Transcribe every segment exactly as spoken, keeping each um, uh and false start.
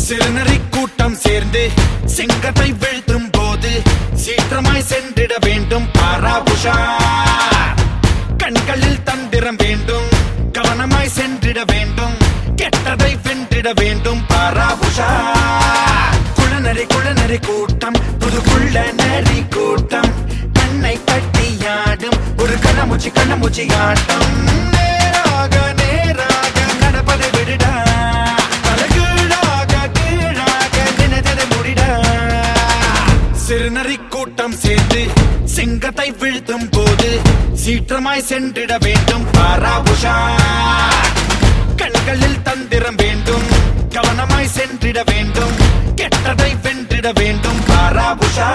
சிறுநரி கூட்டம் சேர்ந்து சிங்கத்தை வீழ்த்தும் போது சீற்றமாய் சென்றிட வேண்டும் பாராபுஷா. கண்களில் தந்திரம் வேண்டும், கவனமாய் சென்றிட வேண்டும், கெட்டதை வென்றிட வேண்டும் பாராபுஷா. குளநரி குளநரி கூட்டம், புதுக்குள்ள நரி கூட்டம், கண்ணை கட்டியாடும் ஒரு கண்ணமுச்சி கண்ணமுச்சி ஆட்டம். நேராக நேராக நடப்பதை விடுடா, தலைகீழாக கீழாக நினைத்ததை முடிடா. சிறுநரி கூட்டம் சேர்ந்து சிங்கத்தை வீழ்த்தும் போது சீற்றமாய் சென்றிட வேண்டும் பாராபுஷா. கண்களில் தந்திரம் வேண்டும், கவனமாய் சென்றிட வேண்டும், கெட்டதை வென்றிட வேண்டும் பாராபுஷா.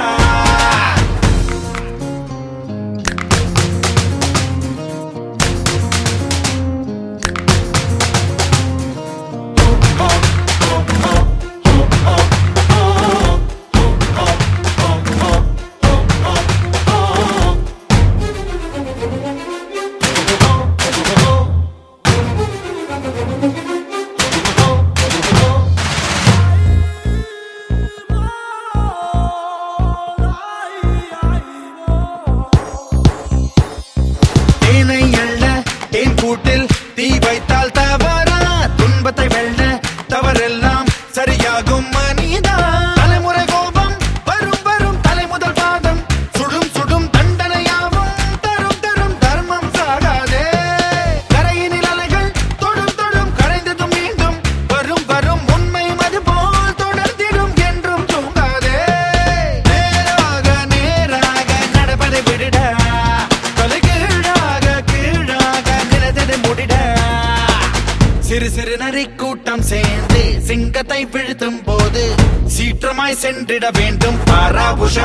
கூட்டில் தீ வைத்தால் தவறா, துன்பத்தை வெல்ல தவறெல்லாம் சரியாகும் மனிதா. தலைமுறை கோபம் வரும் வரும் தலை முதல் பாதம், சுடும் சுடும் தண்டனையாவும் தரும் தரும் தர்மம் சாகாதே. கரையினில் அலைகள் தொடும் தொடும் கரைந்ததும் மீண்டும் வரும் வரும் உண்மை மது போல் தொடர்ந்திடும் என்றும் தூங்காதே. நேராக நேராக நடப்பதை விடுடா, சிறு சிறு நரி கூட்டம் சேர்ந்து சிங்கத்தை வீழ்த்தும் போது சீற்றமாய் சென்றிட வேண்டும் பாராபுஷா.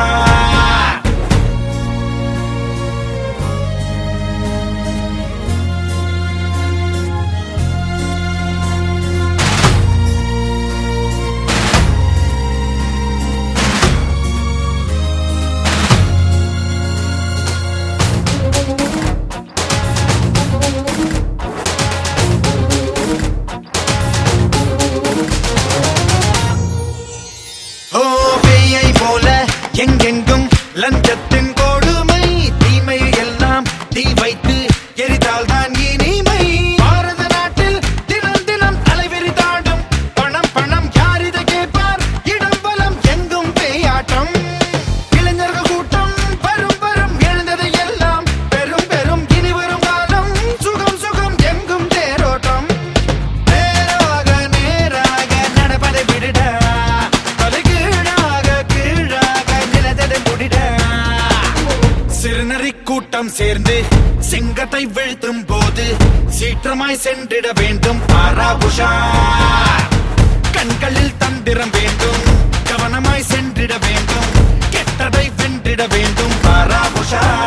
எங்கெங்கும் லஞ்சத்தின் கொடுமை, தீமை எல்லாம் தீ வைத்து எரிதால் தான் இனிமை. பாரத நாட்டில் தினம் தினம் தலைவிரி தாடும் பணம் பணம், யார் இதை கேட்பார்? இடம் பலம் எங்கும் பேயாட்டம். இளைஞர்கள் கூட்டம் வரும் வரும் எழுந்ததை எல்லாம் பெரும் பெரும், இனி வரும் காலம் சுகம் சுகம் எங்கும் தேரோட்டம். நேராக நேராக நடப்பதை விடுடா, சிறுநரி கூட்டம் சேர்ந்து சிங்கத்தை வீழ்த்தும் போது சீற்றமாய் சென்றிட வேண்டும் பாராபுஷா. கண்களில் தந்திரம் வேண்டும், கவனமாய் சென்றிட வேண்டும், கெட்டதை வென்றிட வேண்டும் பாராபுஷா.